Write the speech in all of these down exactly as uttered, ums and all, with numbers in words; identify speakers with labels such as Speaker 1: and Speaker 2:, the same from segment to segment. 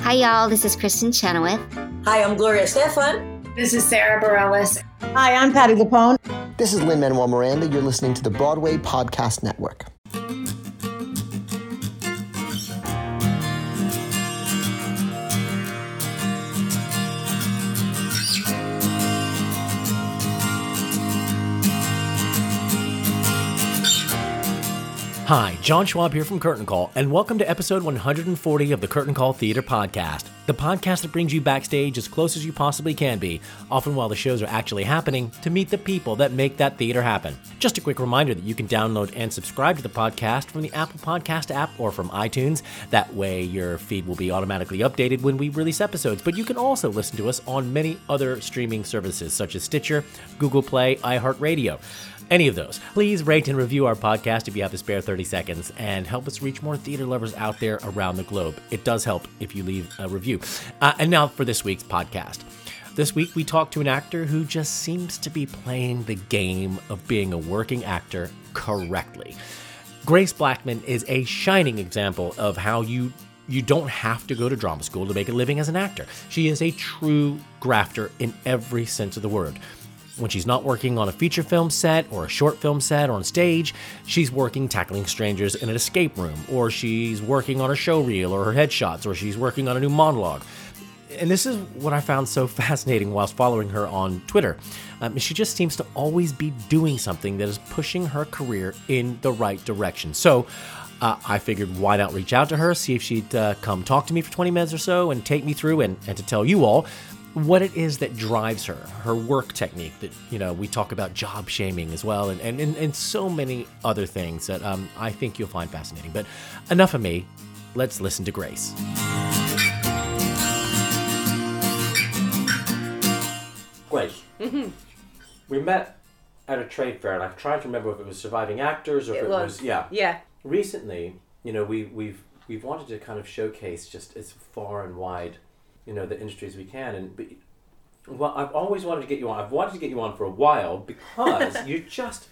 Speaker 1: Hi, y'all. This is Kristen Chenoweth.
Speaker 2: Hi, I'm Gloria Stefan.
Speaker 3: This is Sarah Bareilles.
Speaker 4: Hi, I'm Patti LuPone.
Speaker 5: This is Lin-Manuel Miranda. You're listening to the Broadway Podcast Network.
Speaker 6: Hi, John Schwab here from Curtain Call, and welcome to episode one hundred forty of the Curtain Call Theater Podcast, the podcast that brings you backstage as close as you possibly can be, often while the shows are actually happening, to meet the people that make that theater happen. Just a quick reminder that you can download and subscribe to the podcast from the Apple Podcast app or from iTunes. That way your feed will be automatically updated when we release episodes, but you can also listen to us on many other streaming services such as Stitcher, Google Play, iHeartRadio. Any of those. Please rate and review our podcast if you have a spare thirty seconds and help us reach more theater lovers out there around the globe. It does help if you leave a review. Uh, and now for this week's podcast. This week we talked to an actor who just seems to be playing the game of being a working actor correctly. Grace Blackmon is a shining example of how you You don't have to go to drama school to make a living as an actor. She is a true grafter in every sense of the word. When she's not working on a feature film set or a short film set or on stage, she's working tackling strangers in an escape room, or she's working on her show reel or her headshots, or she's working on a new monologue. And this is what I found so fascinating whilst following her on Twitter. Um, she just seems to always be doing something that is pushing her career in the right direction. So uh, I figured, why not reach out to her, see if she'd uh, come talk to me for twenty minutes or so and take me through and, and to tell you all what it is that drives her, her work technique. That, you know, we talk about job shaming as well, and, and, and, and so many other things that um, I think you'll find fascinating. But enough of me, let's listen to Grace. Grace, mm-hmm. we met at a trade fair, and I'm trying to remember if it was Surviving Actors or if
Speaker 3: it,
Speaker 6: it
Speaker 3: was.
Speaker 6: was, yeah.
Speaker 3: Yeah.
Speaker 6: Recently, you know, we, we've we've wanted to kind of showcase just as far and wide, you know, the industry as we can, and be, well, I've always wanted to get you on. I've wanted to get you on for a while because you just,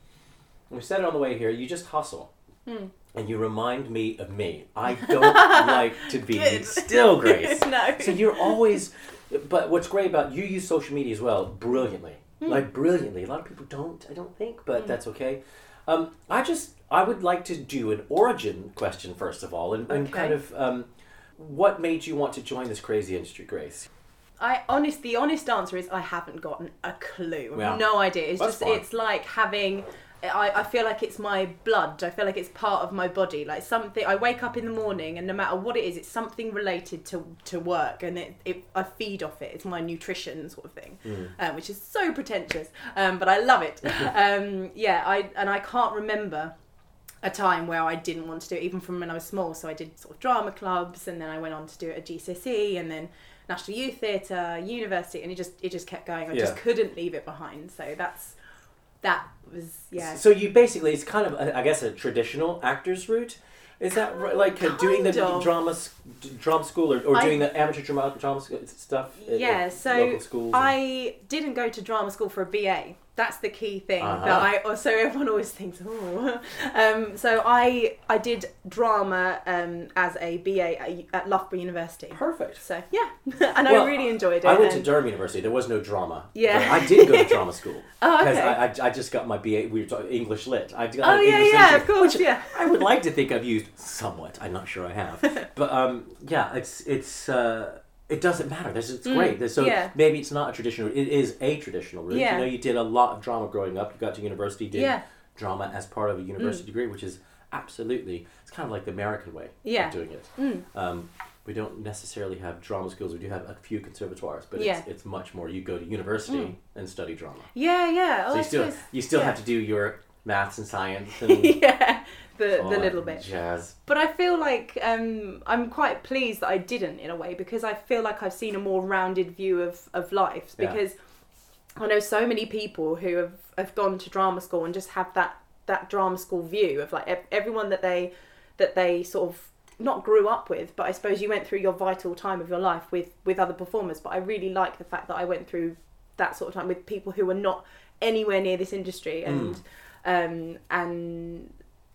Speaker 6: we said it on the way here, you just hustle. Hmm. And you remind me of me. I don't like to be still, Grace.
Speaker 3: No.
Speaker 6: So you're always, but what's great about, you use social media as well, brilliantly. Hmm. Like, brilliantly. A lot of people don't, I don't think, but hmm. that's okay. Um, I just, I would like to do an origin question, first of all, and, and okay. kind of, um, what made you want to join this crazy industry, Grace?
Speaker 3: I honest, the honest answer is I haven't gotten a clue. I have
Speaker 6: yeah.
Speaker 3: no idea. It's
Speaker 6: That's
Speaker 3: just,
Speaker 6: fine.
Speaker 3: It's like having, I, I feel like it's my blood. I feel like it's part of my body. Like something, I wake up in the morning and no matter what it is, it's something related to, to work, and it, it I feed off it. It's my nutrition sort of thing, mm. um, which is so pretentious, um, but I love it. um, yeah, I and I can't remember a time where I didn't want to do it, even from when I was small. So I did sort of drama clubs, and then I went on to do it at G C S E, and then National Youth Theatre, university, and it just it just kept going. I yeah. just couldn't leave it behind. So that's that was yeah.
Speaker 6: So you basically, it's kind of a, I guess a traditional actor's route. Is that right? Like uh, doing the
Speaker 3: of.
Speaker 6: drama drama school or, or
Speaker 3: I,
Speaker 6: doing the amateur drama drama stuff?
Speaker 3: Yeah.
Speaker 6: At, at
Speaker 3: so
Speaker 6: local schools
Speaker 3: I
Speaker 6: and...
Speaker 3: didn't go to drama school for a B A. That's the key thing
Speaker 6: uh-huh.
Speaker 3: that I also everyone always thinks. Oh, um, so I I did drama um, as a B A at, at Loughborough University.
Speaker 6: Perfect.
Speaker 3: So yeah, and
Speaker 6: well,
Speaker 3: I really enjoyed it.
Speaker 6: I went
Speaker 3: and...
Speaker 6: to Durham University. There was no drama.
Speaker 3: Yeah,
Speaker 6: I did go to drama school.
Speaker 3: Oh, okay.
Speaker 6: Because I, I I just got my B A. We were talking English Lit. I got
Speaker 3: oh yeah,
Speaker 6: English
Speaker 3: yeah,
Speaker 6: literature,
Speaker 3: of course,
Speaker 6: which
Speaker 3: yeah.
Speaker 6: I would like to think I've used somewhat. I'm not sure I have, but um, yeah, it's it's. Uh, It doesn't matter. This it's great. Mm, so
Speaker 3: yeah.
Speaker 6: maybe it's not a traditional. It is a traditional route.
Speaker 3: Yeah.
Speaker 6: You know, you did a lot of drama growing up. You got to university, did
Speaker 3: yeah.
Speaker 6: drama as part of a university
Speaker 3: mm.
Speaker 6: degree, which is absolutely. It's kind of like the American way
Speaker 3: yeah.
Speaker 6: of doing it.
Speaker 3: Mm.
Speaker 6: Um, we don't necessarily have drama schools. We do have a few conservatoires, but
Speaker 3: yeah.
Speaker 6: it's it's much more. You go to university mm. and study drama.
Speaker 3: Yeah, yeah. Oh,
Speaker 6: so you still
Speaker 3: just,
Speaker 6: you still
Speaker 3: yeah.
Speaker 6: have to do your maths and science and
Speaker 3: yeah. The,
Speaker 6: oh,
Speaker 3: the little bit.
Speaker 6: Jazz.
Speaker 3: But I feel like um, I'm quite pleased that I didn't, in a way, because I feel like I've seen a more rounded view of, of life. Because yeah. I know so many people who have, have gone to drama school and just have that, that drama school view of like everyone that they that they sort of not grew up with, but I suppose you went through your vital time of your life with, with other performers. But I really like the fact that I went through that sort of time with people who were not anywhere near this industry and mm. um, and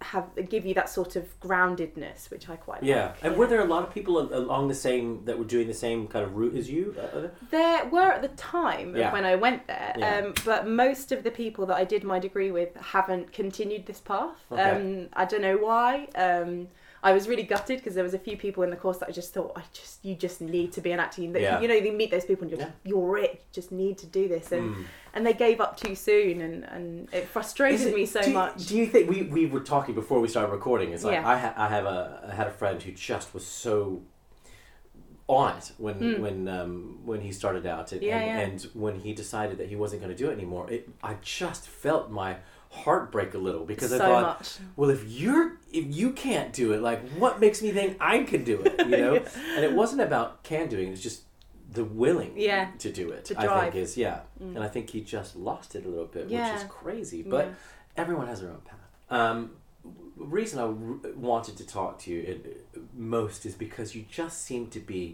Speaker 3: have give you that sort of groundedness, which I quite
Speaker 6: Yeah,
Speaker 3: like.
Speaker 6: and
Speaker 3: yeah.
Speaker 6: were there a lot of people al- along the same that were doing the same kind of route as you? Uh,
Speaker 3: There were at the time
Speaker 6: Yeah.
Speaker 3: when I went there,
Speaker 6: Yeah.
Speaker 3: um, but most of the people that I did my degree with haven't continued this path.
Speaker 6: Okay.
Speaker 3: Um, I don't know why. Um, I was really gutted because there was a few people in the course that I just thought, I just you just need to be an actor. You
Speaker 6: Yeah.
Speaker 3: you know, you meet those people and you're,
Speaker 6: Yeah.
Speaker 3: you're it. You just need to do this, and
Speaker 6: Mm.
Speaker 3: and they gave up too soon, and, and it frustrated
Speaker 6: Is it-
Speaker 3: me so
Speaker 6: do you,
Speaker 3: much.
Speaker 6: Do you think we, we were talking before we started recording? It's like
Speaker 3: Yeah.
Speaker 6: I ha- I have a I had a friend who just was so on it when
Speaker 3: Mm.
Speaker 6: when um, when he started out, and,
Speaker 3: Yeah,
Speaker 6: and,
Speaker 3: yeah.
Speaker 6: and when he decided that he wasn't going to do it anymore. It, I just felt my heart break a little because I
Speaker 3: So
Speaker 6: thought,
Speaker 3: much.
Speaker 6: well, if you're if you can't do it, like what makes me think I can do it? You know, and it wasn't about can doing; it was just the willing
Speaker 3: Yeah.
Speaker 6: to do it.
Speaker 3: To
Speaker 6: I
Speaker 3: drive.
Speaker 6: think is yeah,
Speaker 3: Mm.
Speaker 6: and I think he just lost it a little bit,
Speaker 3: Yeah.
Speaker 6: which is crazy. But
Speaker 3: Yeah.
Speaker 6: everyone has their own path. Um, the reason I r- wanted to talk to you it, most is because you just seem to be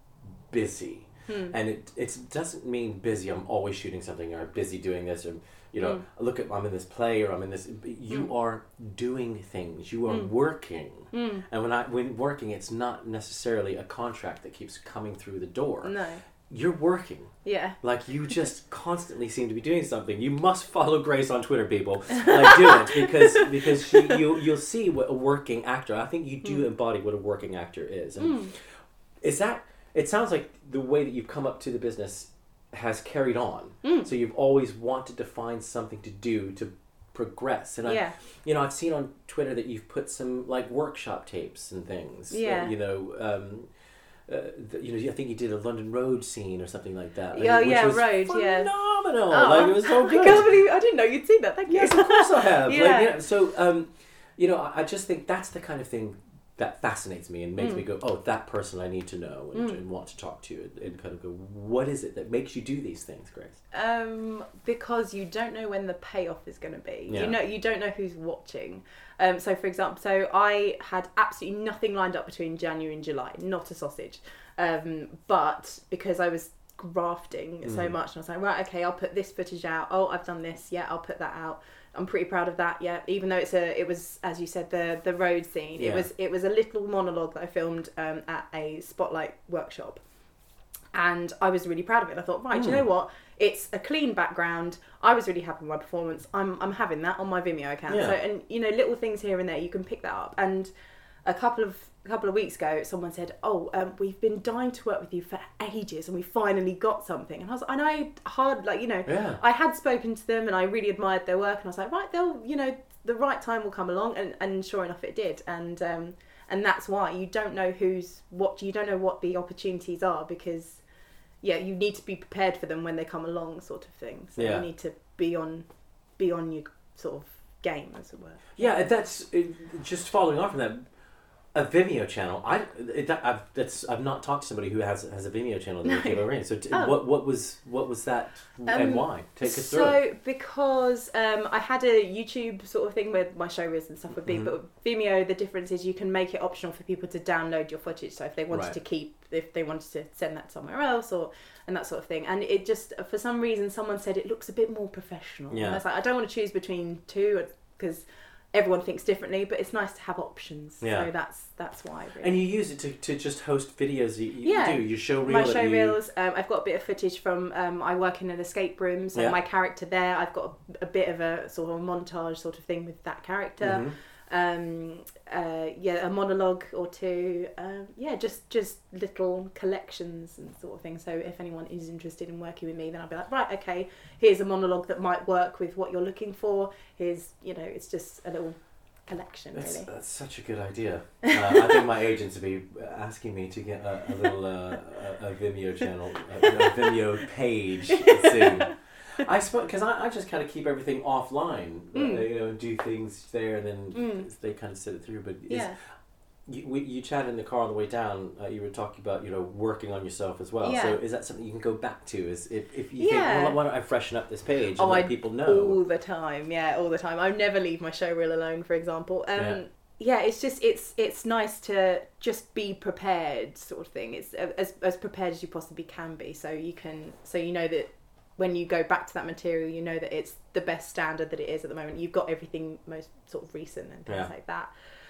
Speaker 6: busy.
Speaker 3: Hmm.
Speaker 6: And it it doesn't mean busy. I'm always shooting something, or busy doing this, or you know,
Speaker 3: Mm.
Speaker 6: look at I'm in this play, or I'm in this. You
Speaker 3: Mm.
Speaker 6: are doing things. You are
Speaker 3: Mm.
Speaker 6: working.
Speaker 3: Mm.
Speaker 6: And when I when working, it's not necessarily a contract that keeps coming through the door.
Speaker 3: No.
Speaker 6: You're working.
Speaker 3: Yeah.
Speaker 6: Like you just constantly seem to be doing something. You must follow Grace on Twitter, people. Like do it because because she, you you'll see what a working actor. I think you do
Speaker 3: Mm.
Speaker 6: embody what a working actor is. And
Speaker 3: Mm.
Speaker 6: is that? It sounds like the way that you've come up to the business has carried on.
Speaker 3: Mm.
Speaker 6: So you've always wanted to find something to do to progress. And I,
Speaker 3: Yeah.
Speaker 6: you know, I've seen on Twitter that you've put some like workshop tapes and things. uh,
Speaker 3: Yeah.
Speaker 6: you know. Um, uh, the, you know, I think you did a London Road scene or something like that.
Speaker 3: Yeah,
Speaker 6: which
Speaker 3: yeah,
Speaker 6: was
Speaker 3: Road, yeah.
Speaker 6: phenomenal.
Speaker 3: Oh,
Speaker 6: Like it was so
Speaker 3: I
Speaker 6: good.
Speaker 3: can't believe I didn't know you'd seen that. Thank you.
Speaker 6: Yes, of course I have.
Speaker 3: Yeah.
Speaker 6: Like, you know, so, um, you know, I I just think that's the kind of thing that fascinates me and makes
Speaker 3: Mm.
Speaker 6: me go, oh, that person I need to know and,
Speaker 3: Mm.
Speaker 6: and want to talk to and, and kind of go, what is it that makes you do these things, Grace?
Speaker 3: Um, because you don't know when the payoff is going to be.
Speaker 6: Yeah.
Speaker 3: You know, you don't know who's watching. Um, so for example, so I had absolutely nothing lined up between January and July, not a sausage. Um, but because I was grafting so
Speaker 6: Mm.
Speaker 3: much, and I was like, right, okay, I'll put this footage out. Oh, I've done this. Yeah, I'll put that out. I'm pretty proud of that. Yeah, even though it's a, it was, as you said, the the road scene.
Speaker 6: Yeah.
Speaker 3: It was, it was a little monologue that I filmed um, at a Spotlight workshop. And I was really proud of it. I thought, right, do you know what? It's a clean background. I was really happy with my performance. I'm I'm having that on my Vimeo account.
Speaker 6: Yeah.
Speaker 3: So, and you know, little things here and there, you can pick that up. And a couple of a couple of weeks ago, someone said, "Oh, um, we've been dying to work with you for ages, and we finally got something." And I was, and I hard like you know,
Speaker 6: Yeah.
Speaker 3: I had spoken to them, and I really admired their work, and I was like, right, they'll, you know, the right time will come along, and and sure enough, it did. And um, and that's why you don't know who's what. You don't know what the opportunities are because. Yeah, you need to be prepared for them when they come along, sort of thing. So
Speaker 6: Yeah.
Speaker 3: you need to be on, be on your sort of game, as it were.
Speaker 6: Yeah, that's it, just following on from that. A Vimeo channel. I it, I've that's I've not talked to somebody who has has a Vimeo channel that came over in. So t-
Speaker 3: Oh.
Speaker 6: what what was what was that and
Speaker 3: Um,
Speaker 6: why? Take us through
Speaker 3: So
Speaker 6: it.
Speaker 3: because um, I had a YouTube sort of thing where my show reels and stuff would be,
Speaker 6: Mhm.
Speaker 3: but with Vimeo, the difference is you can make it optional for people to download your footage. So if they wanted
Speaker 6: Right.
Speaker 3: to keep, if they wanted to send that somewhere else, or and that sort of thing, and it just for some reason someone said it looks a bit more professional.
Speaker 6: Yeah.
Speaker 3: And I was like, I don't want to choose between two because everyone thinks differently, but it's nice to have options.
Speaker 6: Yeah.
Speaker 3: So that's that's why. Really.
Speaker 6: And you use it to, to just host videos. You, you
Speaker 3: Yeah.
Speaker 6: do your show reel.
Speaker 3: My
Speaker 6: that
Speaker 3: show
Speaker 6: you,
Speaker 3: reels. Um, I've got a bit of footage from. Um, I work in an escape room, so
Speaker 6: Yeah.
Speaker 3: my character there. I've got a, a bit of a sort of montage sort of thing with that character.
Speaker 6: Mhm.
Speaker 3: Um, uh, yeah, a monologue or two. Um, yeah, just just little collections and sort of thing. So if anyone is interested in working with me, then I'll be like, right, okay, here's a monologue that might work with what you're looking for. Here's, you know, it's just a little collection,
Speaker 6: That's,
Speaker 3: really.
Speaker 6: that's such a good idea. Uh, I think my agents would be asking me to get a, a little uh, a, a Vimeo channel, a, a Vimeo page soon. I suppose because I, I just kind of keep everything offline, uh,
Speaker 3: Mm.
Speaker 6: you know, and do things there, and then
Speaker 3: Mm.
Speaker 6: they kind of sit it through. But is,
Speaker 3: Yeah.
Speaker 6: you we, you chatted in the car on the way down. Uh, you were talking about you know working on yourself as well.
Speaker 3: Yeah.
Speaker 6: So is that something you can go back to? Is if, if you
Speaker 3: Yeah.
Speaker 6: think, well, why don't I freshen up this page and
Speaker 3: Oh,
Speaker 6: let
Speaker 3: I
Speaker 6: people know?
Speaker 3: all the time. Yeah, all the time. I never leave my show reel alone, for example. Um,
Speaker 6: Yeah.
Speaker 3: yeah. it's just it's it's nice to just be prepared, sort of thing. It's as as prepared as you possibly can be, so you can so you know that when you go back to that material, you know that it's the best standard that it is at the moment. You've got everything most sort of recent and things
Speaker 6: Yeah.
Speaker 3: like that.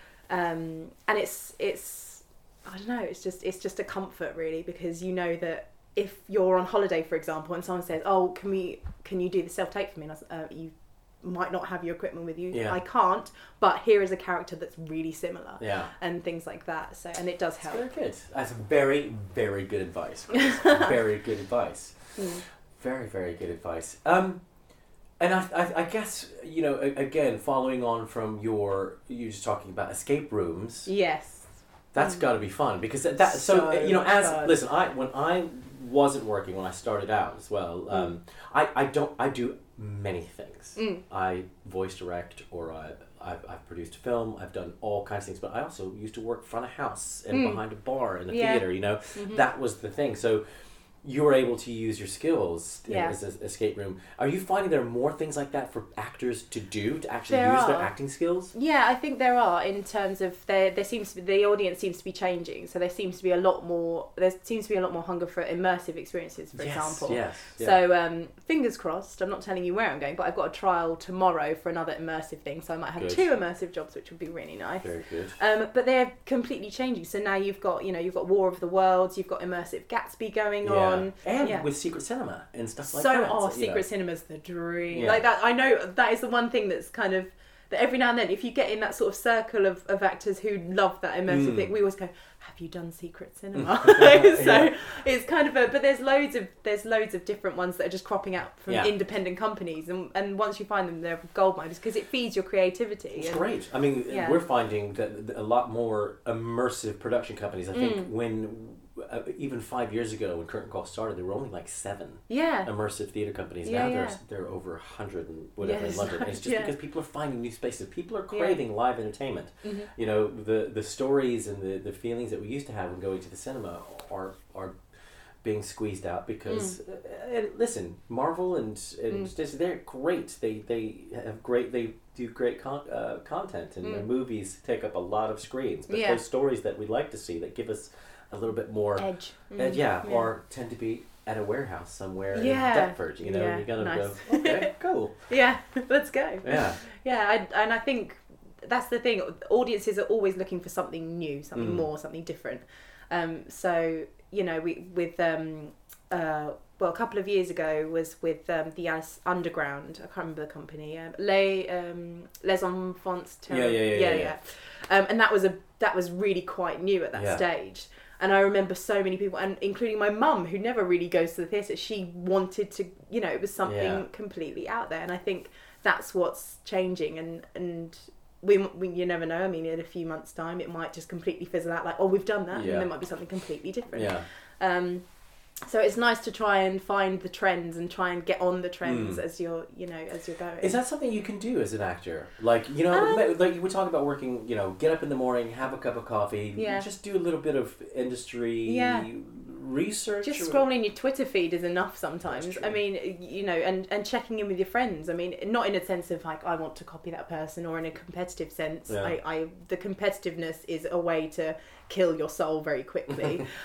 Speaker 3: Um, and it's it's I don't know. It's just it's just a comfort really, because you know that if you're on holiday, for example, and someone says, "Oh, can we can you do the self tape for me?" And I was, uh, you might not have your equipment with you.
Speaker 6: Yeah.
Speaker 3: I can't, but here is a character that's really similar.
Speaker 6: Yeah.
Speaker 3: And things like that. So and it does help.
Speaker 6: Very good. That's very, very good advice. Very good advice.
Speaker 3: Mm.
Speaker 6: Very, very good advice. Um, and I, I, I guess, you know, a- again, following on from your, you just talking about escape rooms.
Speaker 3: Yes.
Speaker 6: That's
Speaker 3: Mm.
Speaker 6: got to be fun because that, that so,
Speaker 3: So
Speaker 6: you know,
Speaker 3: much
Speaker 6: as
Speaker 3: fun.
Speaker 6: listen, I when I wasn't working when I started out as well, um, I I don't I do many things.
Speaker 3: Mm.
Speaker 6: I voice direct or I I've, I've produced a film. I've done all kinds of things, but I also used to work front of house and
Speaker 3: Mm.
Speaker 6: behind a bar in a
Speaker 3: Yeah.
Speaker 6: theater. You know,
Speaker 3: Mhm.
Speaker 6: that was the thing. So you were able to use your skills in-
Speaker 3: Yeah.
Speaker 6: as an escape room. Are you finding there are more things like that for actors to do to actually
Speaker 3: There
Speaker 6: use their
Speaker 3: are.
Speaker 6: acting skills?
Speaker 3: Yeah, I think there are, in terms of there. There seems to be, the audience seems to be changing, so there seems to be a lot more. There seems to be a lot more hunger for immersive experiences, for
Speaker 6: yes,
Speaker 3: example.
Speaker 6: Yes. Yeah.
Speaker 3: So um, fingers crossed. I'm not telling you where I'm going, but I've got a trial tomorrow for another immersive thing, so I might have
Speaker 6: Good.
Speaker 3: two immersive jobs, which would be really nice.
Speaker 6: Very good.
Speaker 3: Um, but they're completely changing. So now you've got, you know, you've got War of the Worlds, you've got immersive Gatsby going
Speaker 6: Yeah.
Speaker 3: on,
Speaker 6: And
Speaker 3: yeah.
Speaker 6: with secret cinema and stuff like
Speaker 3: so
Speaker 6: that.
Speaker 3: oh,
Speaker 6: you know.
Speaker 3: secret cinema's the dream.
Speaker 6: Yeah.
Speaker 3: Like that, I know that is the one thing that's kind of that every now and then, if you get in that sort of circle of, of actors who love that immersive
Speaker 6: Mm.
Speaker 3: thing, we always go, "Have you done secret cinema?"
Speaker 6: Yeah.
Speaker 3: So it's kind of a, but there's loads of there's loads of different ones that are just cropping out from
Speaker 6: Yeah.
Speaker 3: independent companies, and and once you find them, they're gold mines because it feeds your creativity.
Speaker 6: It's
Speaker 3: and-
Speaker 6: great. I mean,
Speaker 3: Yeah.
Speaker 6: we're finding that a lot more immersive production companies. I think
Speaker 3: Mm.
Speaker 6: when uh, even five years ago when Curtain Call started, there were only like seven
Speaker 3: Yeah.
Speaker 6: immersive theater companies.
Speaker 3: Yeah,
Speaker 6: now
Speaker 3: yeah.
Speaker 6: there's there are over a hundred and whatever
Speaker 3: Yes.
Speaker 6: in London. And it's just
Speaker 3: Yeah.
Speaker 6: because people are finding new spaces. People are
Speaker 3: Yeah.
Speaker 6: craving live entertainment.
Speaker 3: Mhm.
Speaker 6: You know, the the stories and the, the feelings that we used to have when going to the cinema are are being squeezed out because
Speaker 3: Mm.
Speaker 6: uh, uh, listen, Marvel and and Disney, they're great. They they have great they do great con- uh, content, and their
Speaker 3: Mm.
Speaker 6: movies take up a lot of screens. But
Speaker 3: Yeah.
Speaker 6: those stories that we'd like to see that give us a little bit more
Speaker 3: Edge.
Speaker 6: uh,
Speaker 3: Mm.
Speaker 6: yeah, or tend to be at a warehouse somewhere
Speaker 3: Yeah.
Speaker 6: in Deptford. You know,
Speaker 3: Yeah,
Speaker 6: you gotta
Speaker 3: nice.
Speaker 6: go. Okay, cool.
Speaker 3: Yeah, let's go.
Speaker 6: Yeah.
Speaker 3: Yeah, I, and I think that's the thing. Audiences are always looking for something new, something
Speaker 6: Mm.
Speaker 3: more, something different. Um, so you know, we with um, uh, well, a couple of years ago was with um, the Alice Underground. I can't remember the company. Um, Les um, Les Enfants Terribles.
Speaker 6: Yeah, yeah, yeah, yeah,
Speaker 3: yeah. Um, and that was a that was really quite new at that
Speaker 6: Yeah.
Speaker 3: stage. And I remember so many people, and including my mum, who never really goes to the theatre. She wanted to, you know, it was something
Speaker 6: Yeah.
Speaker 3: completely out there, and I think that's what's changing. And and we, we you never know. I mean, in a few months' time, it might just completely fizzle out. Like, oh, we've done that,
Speaker 6: Yeah.
Speaker 3: and there might be something completely different.
Speaker 6: Yeah.
Speaker 3: Um, so it's nice to try and find the trends and try and get on the trends
Speaker 6: Mm.
Speaker 3: as you're, you know, as you're going.
Speaker 6: Is that something you can do as an actor? Like, you know,
Speaker 3: Um,
Speaker 6: like we're talking about working, you know, get up in the morning, have a cup of coffee,
Speaker 3: Yeah.
Speaker 6: just do a little bit of industry
Speaker 3: Yeah.
Speaker 6: research.
Speaker 3: Just
Speaker 6: or-
Speaker 3: scrolling your Twitter feed is enough sometimes.
Speaker 6: That's
Speaker 3: I
Speaker 6: true.
Speaker 3: mean, you know, and, and checking in with your friends. I mean, not in a sense of like I want to copy that person, or in a competitive sense.
Speaker 6: Yeah.
Speaker 3: I, I the competitiveness is a way to kill your soul very quickly. um,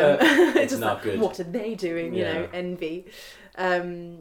Speaker 6: It's
Speaker 3: just
Speaker 6: not
Speaker 3: like,
Speaker 6: good.
Speaker 3: What are they doing? You know,
Speaker 6: Yeah.
Speaker 3: envy. Um,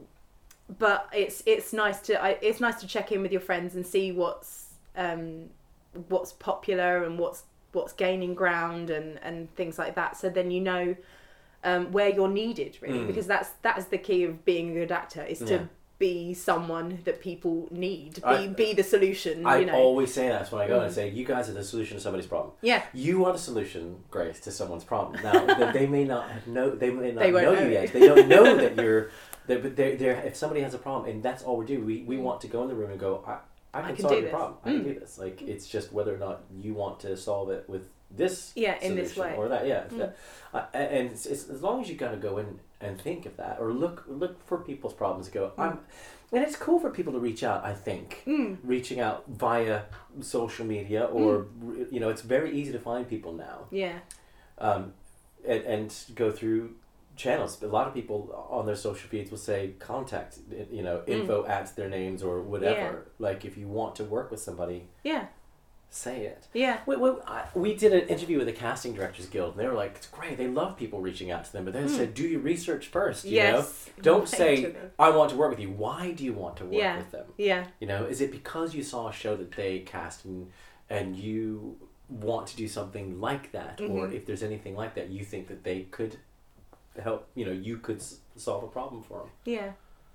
Speaker 3: but it's it's nice to I, it's nice to check in with your friends and see what's um, what's popular and what's what's gaining ground and, and things like that. So then you know um, where you're needed, really,
Speaker 6: Mm.
Speaker 3: because that's that's the key of being a good actor, is to
Speaker 6: Yeah.
Speaker 3: be someone that people need, be
Speaker 6: I-
Speaker 3: be the solution.
Speaker 6: I
Speaker 3: you know,
Speaker 6: always say that when I go and I
Speaker 3: Mm.
Speaker 6: say, you guys are the solution to somebody's problem.
Speaker 3: yeah,
Speaker 6: You are the solution, Grace, to someone's problem. Now, they- they may not have know, they may not
Speaker 3: They won't
Speaker 6: know
Speaker 3: know
Speaker 6: you
Speaker 3: it.
Speaker 6: yet. They don't know that you're, they're, but they're, they're, if somebody has a problem, and that's all we do, we, we
Speaker 3: Mm.
Speaker 6: want to go in the room and go, I, I can,
Speaker 3: I can
Speaker 6: solve
Speaker 3: do
Speaker 6: your
Speaker 3: this.
Speaker 6: problem. I
Speaker 3: Mm.
Speaker 6: can do this. Like, it's just whether or not you want to solve it with this
Speaker 3: Yeah, in this
Speaker 6: solution
Speaker 3: way.
Speaker 6: or that. Yeah.
Speaker 3: Mm.
Speaker 6: That, uh, and it's, it's, as long as you got to go in and think of that, or look look for people's problems and go, I'm, and it's cool for people to reach out, I think.
Speaker 3: Mm.
Speaker 6: Reaching out via social media, or you know, it's very easy to find people now,
Speaker 3: yeah,
Speaker 6: um, and, and go through channels. A lot of people on their social feeds will say contact, you know, info at their names or whatever.
Speaker 3: Yeah.
Speaker 6: Like if you want to work with somebody,
Speaker 3: yeah.
Speaker 6: say it.
Speaker 3: Yeah.
Speaker 6: We, we, I, we did an interview with the Casting Directors Guild, and they were like, it's great, they love people reaching out to them, but they mm. said, do your research first, you
Speaker 3: yes.
Speaker 6: know? Don't say, I want to work with you. Why do you want to work
Speaker 3: yeah.
Speaker 6: with them?
Speaker 3: Yeah.
Speaker 6: You know, is it because you saw a show that they cast and, and you want to do something like that? Mm-hmm. Or if there's anything like that, you think that they could help, you know, you could s- solve a problem for them?
Speaker 3: Yeah.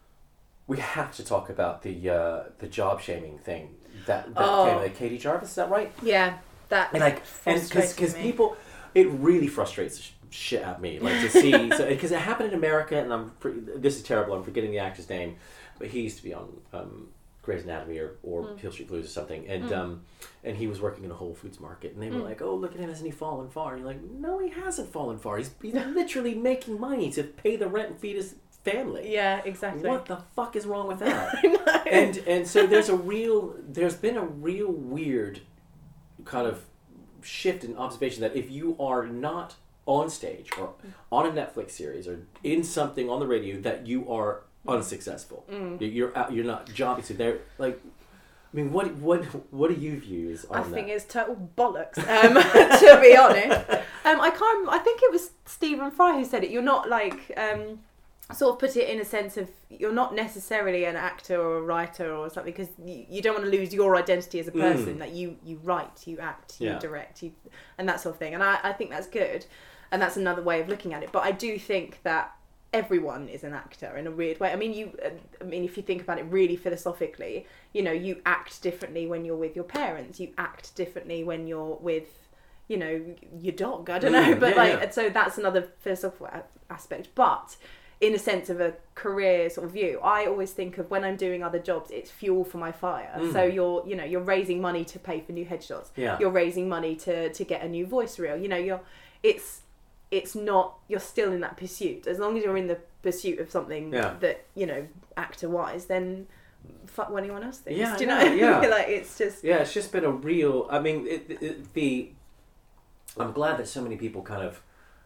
Speaker 6: We have to talk about the uh, the job shaming thing that, that
Speaker 3: oh.
Speaker 6: came with Katie Jarvis. Is that right?
Speaker 3: Yeah, that
Speaker 6: and like and because people, it really frustrates the sh- shit out of me. Like to see because so, it happened in America, and I'm this is terrible. I'm forgetting the actor's name, but he used to be on um, Grey's Anatomy or, or mm. Hill Street Blues or something, and mm. um, and he was working in a Whole Foods market, and they were mm. like, "Oh, look at him, hasn't he fallen far?" And you're like, "No, he hasn't fallen far. He's he's literally making money to pay the rent and feed his family."
Speaker 3: Yeah, exactly.
Speaker 6: What the fuck is wrong with that? I know. And and so there's a real there's been a real weird kind of shift in observation that if you are not on stage or on a Netflix series or in something on the radio, that you are unsuccessful. Mm. You're out, you're not jobbing. So they're like, I mean, what what what do you views on
Speaker 3: I
Speaker 6: that?
Speaker 3: think it's total bollocks. Um, to be honest, um, I can't. I think it was Stephen Fry who said it. You're not like. Um, sort of put it in a sense of you're not necessarily an actor or a writer or something because you, you don't want to lose your identity as a person, mm. that you, you write, you act, you yeah. direct, you, and that sort of thing. And I, I think that's good. And that's another way of looking at it. But I do think that everyone is an actor in a weird way. I mean, you. I mean, if you think about it really philosophically, you know, you act differently when you're with your parents. You act differently when you're with, you know, your dog. I don't know. Mm, but yeah, like, yeah. so that's another philosophical a- aspect. But in a sense of a career sort of view, I always think of when I'm doing other jobs, it's fuel for my fire. Mm. So you're, you know, you're raising money to pay for new headshots.
Speaker 6: Yeah.
Speaker 3: You're raising money to, to get a new voice reel. You know, you're, it's, it's not, you're still in that pursuit. As long as you're in the pursuit of something
Speaker 6: yeah.
Speaker 3: that, you know, actor wise, then fuck what anyone else thinks.
Speaker 6: Yeah,
Speaker 3: do you
Speaker 6: know?
Speaker 3: know?
Speaker 6: Yeah.
Speaker 3: Like it's just.
Speaker 6: Yeah, it's just been a real, I mean, it, it, the, I'm glad that so many people kind of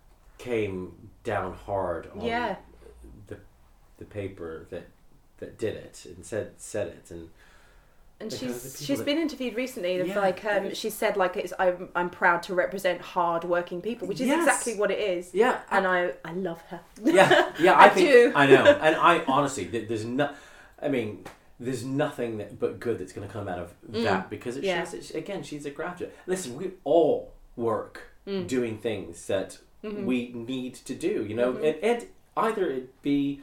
Speaker 6: came down hard on
Speaker 3: yeah.
Speaker 6: the paper that that did it and said said it and
Speaker 3: and she's she's
Speaker 6: that,
Speaker 3: been interviewed recently.
Speaker 6: Yeah,
Speaker 3: like um, she said, like it's I'm I'm proud to represent hard working people, which is
Speaker 6: yes.
Speaker 3: exactly what it is.
Speaker 6: Yeah,
Speaker 3: and I I love her.
Speaker 6: Yeah, yeah, I,
Speaker 3: I
Speaker 6: think
Speaker 3: do.
Speaker 6: I know, and I honestly there's no, I mean there's nothing that, but good that's going to come out of mm. that because it
Speaker 3: yeah.
Speaker 6: shows that she, again she's a grafter. Listen, we all work mm. doing things that mm-hmm. we need to do, you know, mm-hmm. and, and either it be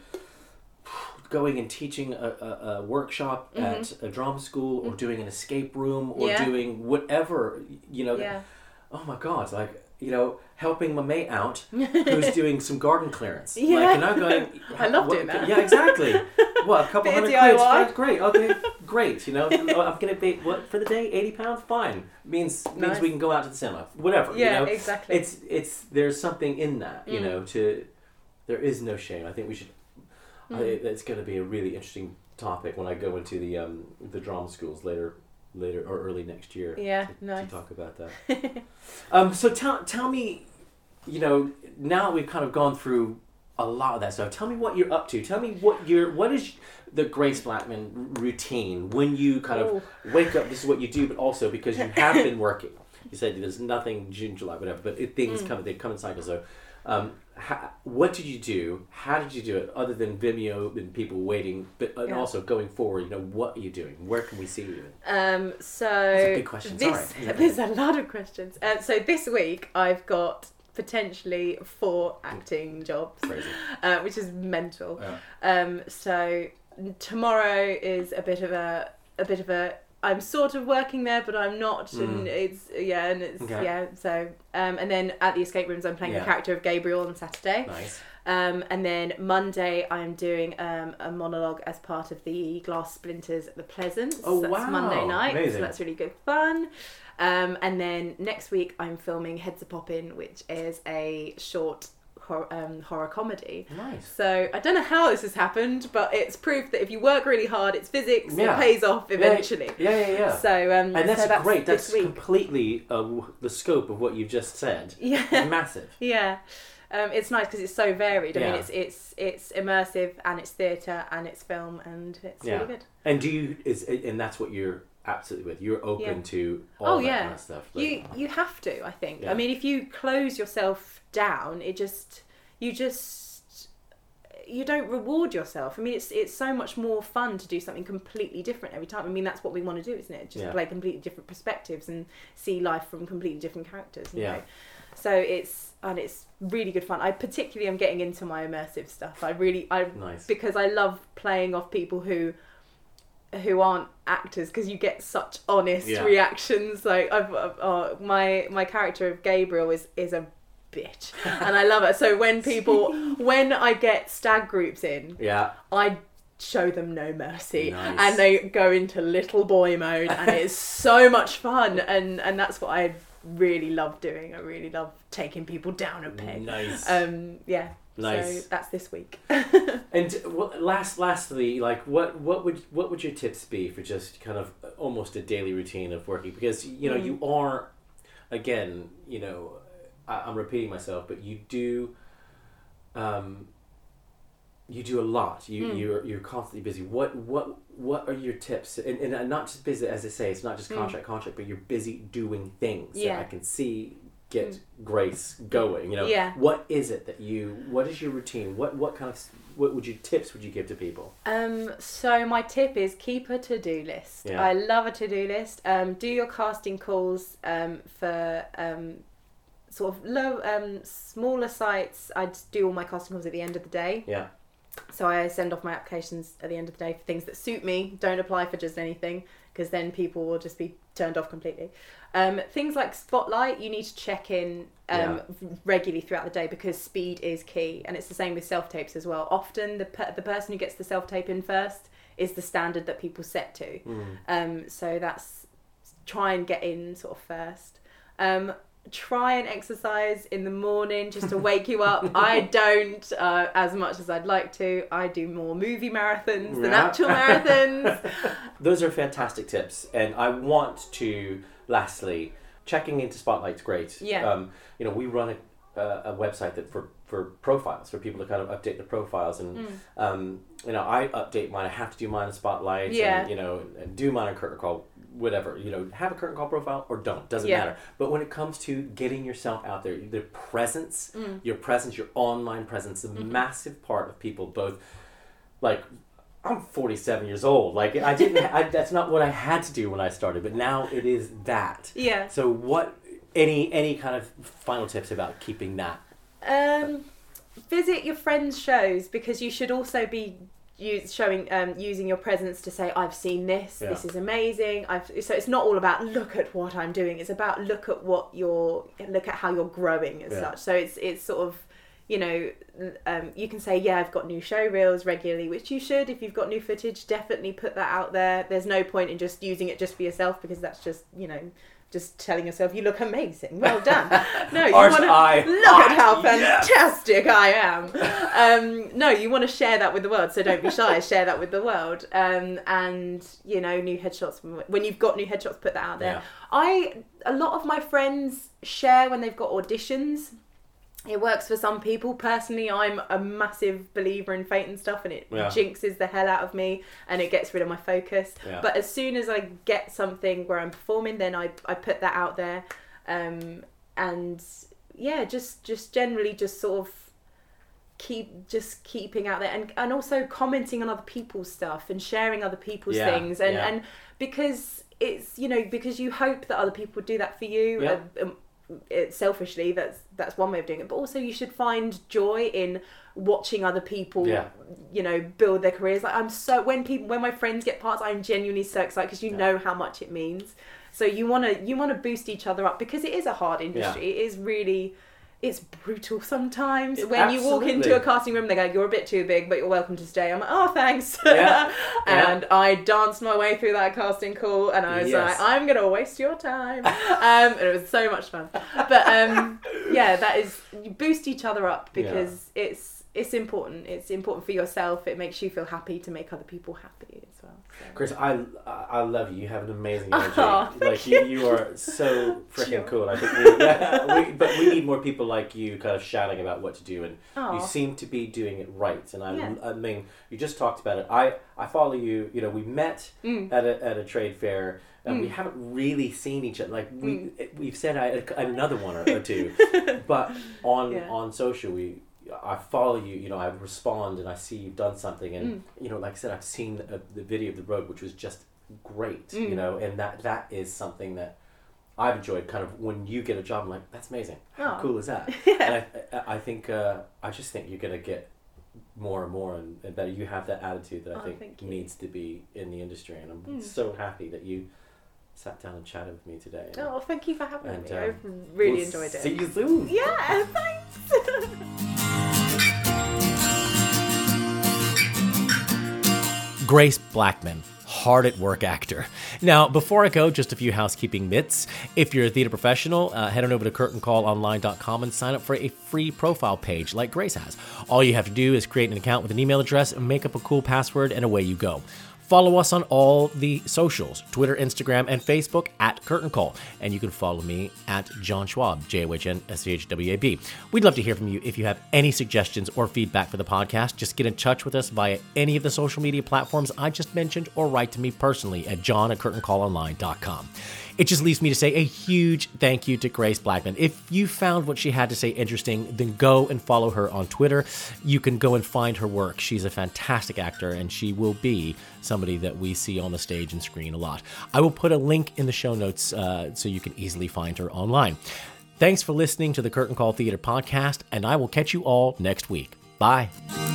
Speaker 6: going and teaching a, a, a workshop mm-hmm. at a drama school or mm-hmm. doing an escape room or
Speaker 3: yeah.
Speaker 6: doing whatever, you know.
Speaker 3: Yeah.
Speaker 6: Oh my God, like, you know, helping my mate out who's doing some garden clearance.
Speaker 3: Yeah.
Speaker 6: Like, and I'm going...
Speaker 3: I love
Speaker 6: what,
Speaker 3: doing that.
Speaker 6: Yeah, exactly. What, a couple hundred quid? Fine, great, okay, great. You know, I'm going to pay, what, for the day, eighty pounds? Fine. Means means
Speaker 3: nice.
Speaker 6: We can go out to the cinema. Whatever,
Speaker 3: yeah,
Speaker 6: you know.
Speaker 3: exactly.
Speaker 6: It's, it's, there's something in that, you
Speaker 3: mm.
Speaker 6: know, to... There is no shame. I think we should...
Speaker 3: Mm.
Speaker 6: I, it's going to be a really interesting topic when I go into the um, the drama schools later, later or early next year.
Speaker 3: Yeah,
Speaker 6: to,
Speaker 3: nice.
Speaker 6: to talk about that. um, so tell tell me, you know, now we've kind of gone through a lot of that stuff. Tell me what you're up to. Tell me what your what is the Grace Blackman routine when you kind of Ooh. wake up. This is what you do, but also because you have been working. You said there's nothing June, July, whatever, but it, things mm. come they come in cycles. So. Um, How, what did you do? How did you do it? Other than Vimeo and people waiting, but and yeah. also going forward, you know, what are you doing? Where can we see you?
Speaker 3: Um, so
Speaker 6: that's a big question.
Speaker 3: This,
Speaker 6: Sorry, yeah.
Speaker 3: There's a lot of questions. Uh, so this week I've got potentially four acting jobs,
Speaker 6: Crazy.
Speaker 3: Uh, which is mental.
Speaker 6: Yeah.
Speaker 3: Um, so tomorrow is a bit of a a bit of a. I'm sort of working there, but I'm not, mm. and it's yeah, and it's okay. yeah. So, um, and then at the escape rooms, I'm playing yeah. the character of Gabriel on Saturday.
Speaker 6: Nice.
Speaker 3: Um, and then Monday, I'm doing um, a monologue as part of the Glass Splinters at the Pleasance.
Speaker 6: Oh
Speaker 3: that's
Speaker 6: wow!
Speaker 3: Monday night,
Speaker 6: Amazing.
Speaker 3: So that's really good fun. Um, and then next week, I'm filming Heads a Poppin', which is a short Horror, um, horror comedy.
Speaker 6: Nice.
Speaker 3: So I don't know how this has happened, but it's proof that if you work really hard, it's physics.
Speaker 6: Yeah.
Speaker 3: It pays off eventually.
Speaker 6: Yeah, yeah, yeah. yeah.
Speaker 3: So um,
Speaker 6: and that's,
Speaker 3: so that's
Speaker 6: great. That's
Speaker 3: week.
Speaker 6: completely uh, the scope of what you just said.
Speaker 3: Yeah,
Speaker 6: it's massive.
Speaker 3: Yeah, um, it's nice because it's so varied. I
Speaker 6: yeah.
Speaker 3: mean, it's it's it's immersive and it's theatre and it's film and it's
Speaker 6: yeah.
Speaker 3: really good.
Speaker 6: And do you is and that's what you're absolutely with. You're open
Speaker 3: Yeah.
Speaker 6: to all
Speaker 3: Oh
Speaker 6: that
Speaker 3: yeah,
Speaker 6: kind of stuff. Like,
Speaker 3: you you have to. I think.
Speaker 6: Yeah.
Speaker 3: I mean, if you close yourself down, it just you just you don't reward yourself. I mean, it's it's so much more fun to do something completely different every time. I mean, that's what we want to do, isn't it? Just
Speaker 6: Yeah.
Speaker 3: play completely different perspectives and see life from completely different characters. You
Speaker 6: Yeah.
Speaker 3: know? So it's and it's really good fun. I particularly am getting into my immersive stuff. I really I
Speaker 6: Nice.
Speaker 3: because I love playing off people who who aren't actors, because you get such honest
Speaker 6: Yeah.
Speaker 3: reactions. Like I've, I've uh, my my character of Gabriel is is a bitch, and I love it. So when people when I get stag groups in,
Speaker 6: Yeah.
Speaker 3: I show them no mercy,
Speaker 6: Nice.
Speaker 3: and they go into little boy mode, and it's so much fun, and and that's what I really love doing. I really love taking people down a peg.
Speaker 6: Nice.
Speaker 3: Um, yeah.
Speaker 6: Nice.
Speaker 3: So that's this week.
Speaker 6: And what, last, lastly, like, what, what would what would your tips be for just kind of almost a daily routine of working? Because you know
Speaker 3: Mm.
Speaker 6: you are, again, you know, I, I'm repeating myself, but you do, um, you do a lot. You
Speaker 3: Mm.
Speaker 6: you're you're constantly busy. What what what are your tips? And, and not just busy, as I say, it's not just
Speaker 3: Mm.
Speaker 6: contract contract, but you're busy doing things
Speaker 3: Yeah.
Speaker 6: that I can see get Grace going. You know,
Speaker 3: Yeah.
Speaker 6: what is it that you? What is your routine? What what kind of what would you tips would you give to people?
Speaker 3: Um, so my tip is keep a to-do list.
Speaker 6: Yeah.
Speaker 3: I love a to-do list. Um, do your casting calls um, for um, sort of low, um, smaller sites. I just do all my casting calls at the end of the day.
Speaker 6: Yeah.
Speaker 3: So I send off my applications at the end of the day for things that suit me. Don't apply for just anything, because then people will just be turned off completely. Um, things like Spotlight, you need to check in um, regularly throughout the day, because speed is key. And it's the same with self-tapes as well. Often the per- the person who gets the self-tape in first is the standard that people set to.
Speaker 6: Mm.
Speaker 3: Um, so that's, try and get in sort of first. Um, try and exercise in the morning just to wake you up. I don't uh, as much as I'd like to. I do more movie marathons than
Speaker 6: Yeah.
Speaker 3: actual marathons.
Speaker 6: Those are fantastic tips, and I want to lastly, checking into Spotlight's great.
Speaker 3: Yeah.
Speaker 6: Um, you know, we run a, a, a website that for for profiles, for people to kind of update their profiles, and
Speaker 3: Mm.
Speaker 6: um, you know, I update mine. I have to do mine in Spotlight.
Speaker 3: Yeah.
Speaker 6: And, you know, and do mine on Curtain Call. Whatever, you know, have a Curtain Call profile or don't, doesn't
Speaker 3: Yeah.
Speaker 6: matter. But when it comes to getting yourself out there, the presence,
Speaker 3: Mm.
Speaker 6: your presence, your online presence, a
Speaker 3: Mm-hmm.
Speaker 6: massive part of people, both, like, I'm forty-seven years old. Like, I didn't, I, that's not what I had to do when I started, but now it is that.
Speaker 3: Yeah.
Speaker 6: So what, any, any kind of final tips about keeping that?
Speaker 3: Um, visit your friends' shows, because you should also be use, showing um, using your presence to say, I've seen this,
Speaker 6: Yeah.
Speaker 3: this is amazing. I've so it's not all about look at what I'm doing. It's about look at what you're look at how you're growing as
Speaker 6: Yeah.
Speaker 3: such. So it's it's sort of, you know, um, you can say, yeah, I've got new show reels regularly, which you should. If you've got new footage, definitely put that out there. There's no point in just using it just for yourself, because that's just, you know, just telling yourself you look amazing. Well done. No, you
Speaker 6: Aren't
Speaker 3: want to
Speaker 6: I
Speaker 3: look
Speaker 6: hot?
Speaker 3: at how
Speaker 6: Yes.
Speaker 3: fantastic I am. Um, no, you want to share that with the world. So don't be shy. Share that with the world. Um, and you know, new headshots. When you've got new headshots, put that out there.
Speaker 6: Yeah.
Speaker 3: I a lot of my friends share when they've got auditions. It works for some people. Personally, I'm a massive believer in fate and stuff, and it
Speaker 6: Yeah.
Speaker 3: jinxes the hell out of me, and it gets rid of my focus.
Speaker 6: Yeah.
Speaker 3: But as soon as I get something where I'm performing, then I, I put that out there. Um, and yeah, just just generally just sort of keep just keeping out there, and, and also commenting on other people's stuff and sharing other people's
Speaker 6: Yeah,
Speaker 3: things. And,
Speaker 6: yeah.
Speaker 3: and because it's, you know, because you hope that other people do that for you.
Speaker 6: Yeah.
Speaker 3: Um, it, selfishly, that's that's one way of doing it, but also you should find joy in watching other people
Speaker 6: Yeah.
Speaker 3: you know, build their careers. Like, I'm so when people when my friends get parts, I'm genuinely so excited, because you
Speaker 6: Yeah.
Speaker 3: know how much it means. So you want to you want to boost each other up, because it is a hard industry. It is really, it's brutal sometimes.
Speaker 6: It-
Speaker 3: when you walk into
Speaker 6: absolutely.
Speaker 3: a casting room, they go, you're a bit too big, but you're welcome to stay. I'm like, oh, thanks.
Speaker 6: Yeah.
Speaker 3: And I danced my way through that casting call, and I was
Speaker 6: Yes.
Speaker 3: like, I'm gonna waste your time. um, and it was so much fun. But um, yeah, that is, you boost each other up, because it's it's important. It's important for yourself. It makes you feel happy to make other people happy as well. So.
Speaker 6: Chris, I, I love you. You have an amazing energy.
Speaker 3: Aw, thank
Speaker 6: like you, you are so freaking
Speaker 3: Sure.
Speaker 6: cool. I think, we, yeah, we, but we need more people like you, kind of shouting about what to do, and
Speaker 3: Aw.
Speaker 6: you seem to be doing it right. And I,
Speaker 3: Yeah.
Speaker 6: I mean, you just talked about it. I, I follow you. You know, we met
Speaker 3: Mm.
Speaker 6: at a at a trade fair. and
Speaker 3: Mm.
Speaker 6: we haven't really seen each other. Like we
Speaker 3: Mm.
Speaker 6: we've said I, another one or, or two, but on
Speaker 3: Yeah.
Speaker 6: on social we. I follow you, you know, I respond and I see you've done something, and
Speaker 3: Mm.
Speaker 6: you know, like I said, I've seen the, the video of the road, which was just great,
Speaker 3: Mm.
Speaker 6: you know, and that that is something that I've enjoyed. Kind of when you get a job, I'm like, that's amazing. How
Speaker 3: Oh.
Speaker 6: cool is that?
Speaker 3: Yeah.
Speaker 6: And I, I, I think uh, I just think you're gonna get more and more, and, and that you have that attitude that I
Speaker 3: Oh,
Speaker 6: think
Speaker 3: thank you.
Speaker 6: needs to be in the industry, and I'm
Speaker 3: Mm.
Speaker 6: so happy that you sat down and chatted with me today.
Speaker 3: Oh, well, thank you for having
Speaker 6: And,
Speaker 3: me.
Speaker 6: um,
Speaker 3: I've really
Speaker 6: we'll
Speaker 3: enjoyed it.
Speaker 6: See you soon.
Speaker 3: Yeah, thanks.
Speaker 6: Grace Blackman, hard at work actor. Now, before I go, just a few housekeeping bits. If you're a theater professional, uh, head on over to curtain call online dot com and sign up for a free profile page like Grace has. All you have to do is create an account with an email address and make up a cool password, and away you go. Follow us on all the socials, Twitter, Instagram, and Facebook at Curtain Call. And you can follow me at John Schwab, J O H N S C H W A B. We'd love to hear from you. If you have any suggestions or feedback for the podcast, just get in touch with us via any of the social media platforms I just mentioned, or write to me personally at john at curtain call online dot com. It just leaves me to say a huge thank you to Grace Blackman. If you found what she had to say interesting, then go and follow her on Twitter. You can go and find her work. She's a fantastic actor, and she will be somebody that we see on the stage and screen a lot. I will put a link in the show notes uh, so you can easily find her online. Thanks for listening to the Curtain Call Theater podcast, and I will catch you all next week. Bye.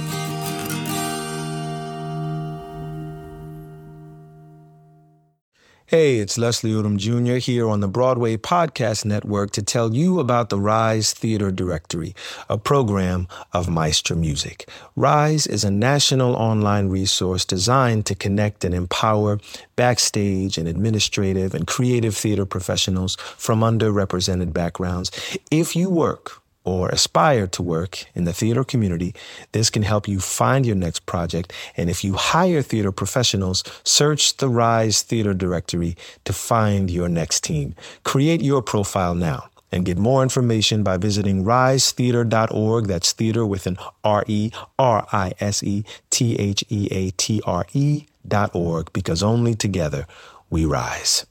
Speaker 4: Hey, it's Leslie Odom Junior here on the Broadway Podcast Network to tell you about the Rise Theater Directory, a program of Maestro Music. Rise is a national online resource designed to connect and empower backstage and administrative and creative theater professionals from underrepresented backgrounds. If you work or aspire to work in the theater community, this can help you find your next project. And if you hire theater professionals, search the Rise Theater Directory to find your next team. Create your profile now and get more information by visiting rise theater dot org. That's theater with an R E R I S E T H E A T R E dot org, because only together we rise.